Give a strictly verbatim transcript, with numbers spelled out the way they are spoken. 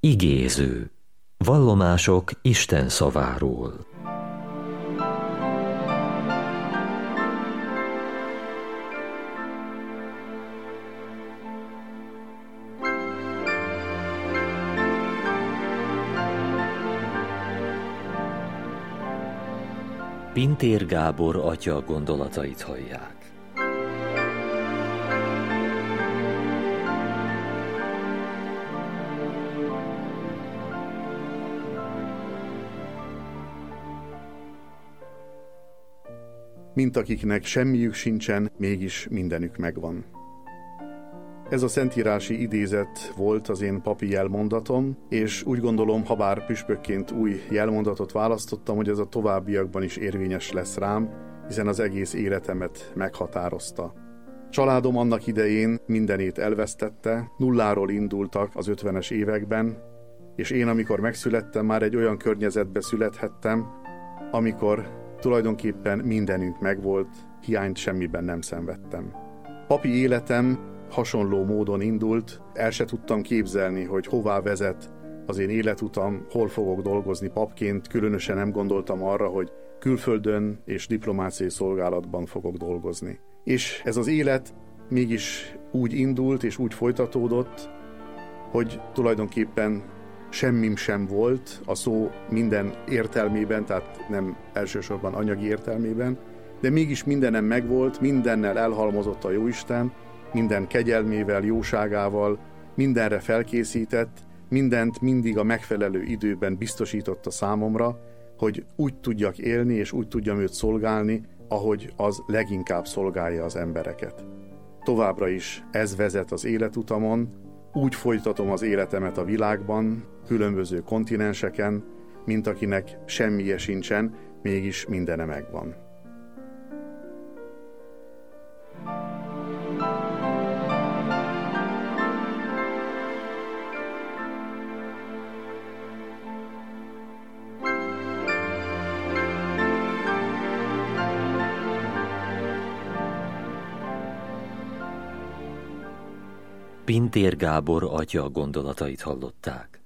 Igéző. Vallomások Isten szaváról. Pintér Gábor atya gondolatait hallják. Mint akiknek semmiük sincsen, mégis mindenük megvan. Ez a szentírási idézet volt az én papi jelmondatom, és úgy gondolom, habár püspökként új jelmondatot választottam, hogy ez a továbbiakban is érvényes lesz rám, hiszen az egész életemet meghatározta. Családom annak idején mindenét elvesztette, nulláról indultak az ötvenes években, és én, amikor megszülettem, már egy olyan környezetbe születhettem, amikor tulajdonképpen mindenünk megvolt, hiányt semmiben nem szenvedtem. Papi életem hasonló módon indult, el se tudtam képzelni, hogy hová vezet az én életutam, hol fogok dolgozni papként, különösen nem gondoltam arra, hogy külföldön és diplomáciai szolgálatban fogok dolgozni. És ez az élet mégis úgy indult és úgy folytatódott, hogy tulajdonképpen semmim sem volt a szó minden értelmében, tehát nem elsősorban anyagi értelmében, de mégis mindenem megvolt, mindennel elhalmozott a Jóisten, minden kegyelmével, jóságával, mindenre felkészített, mindent mindig a megfelelő időben biztosította számomra, hogy úgy tudjak élni és úgy tudjam őt szolgálni, ahogy az leginkább szolgálja az embereket. Továbbra is ez vezet az életutamon, úgy folytatom az életemet a világban, különböző kontinenseken, mint akinek semmije sincsen, mégis mindene megvan. Pintér Gábor atya gondolatait hallották.